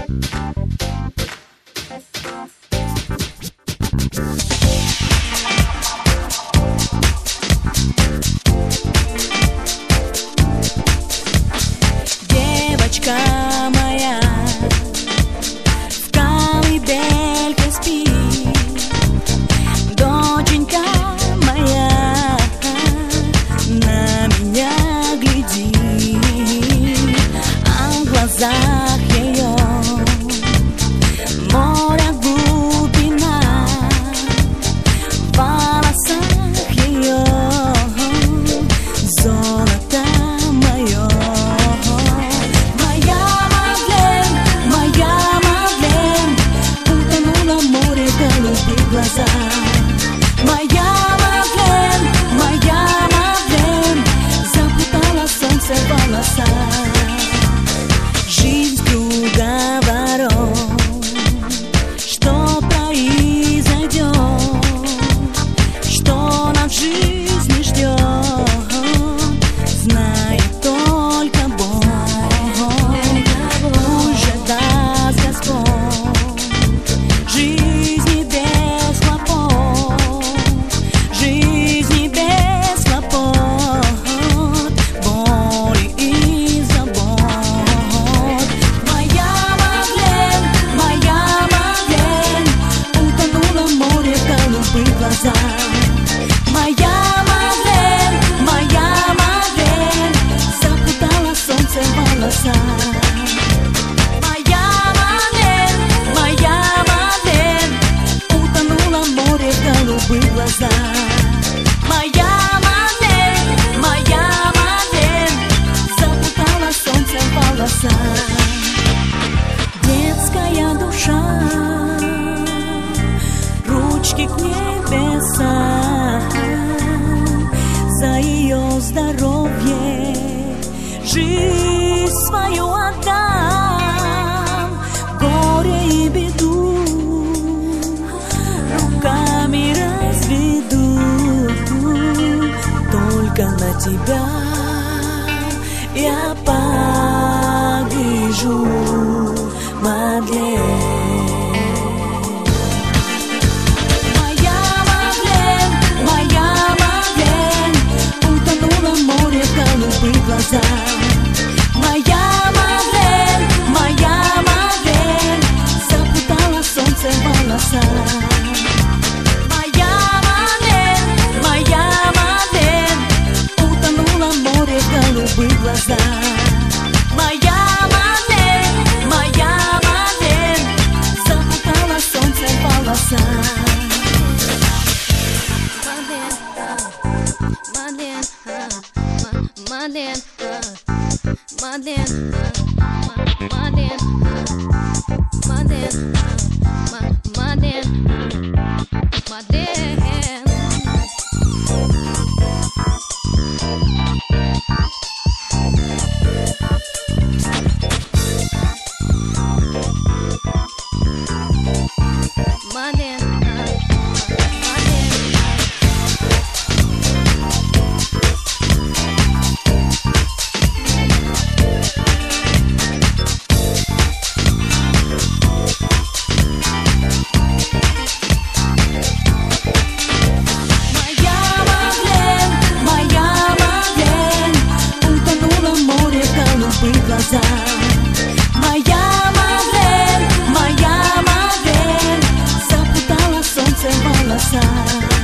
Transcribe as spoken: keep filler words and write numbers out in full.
Девочка моя в колыбельке спит, доченька моя на меня глядит, а в глазах ее море глубина, в волосах ее золото мое. Глаза. Моя Мадлен, моя Мадлен, запутала солнце в волоса. Жизнь круговорот, что произойдет, что нас в жизни ждет, знает только Бог. Уже даст Господь жизни без хлопот, жизни без хлопот, боли и забот. Моя Мадлен, моя Мадлен, утонула море в голубых глазах. Моя Мадлен, моя Мадлен, запутала солнце в волосах. В глаза. Моя Мадлен, моя Мадлен, запутала солнце в волоса. Детская душа, ручки к небесам, за ее здоровье жизнь свою отдам. Горе и беду руками разведу, только на тебя я погляжу, Мадлен. Моя Мадлен, моя Мадлен, утонула море в голубых глазах. Моя Мадлен, моя Мадлен, запутала солнце в волосах. В глаза. Моя Мадлен, моя Мадлен, запутала солнце в волоса. Мадлен, Мадлен, Мадлен, Мадлен, Мадлен, Мадлен, Мадлен. Глаза. Моя Мадлен, моя Мадлен, запутала солнце в волосах.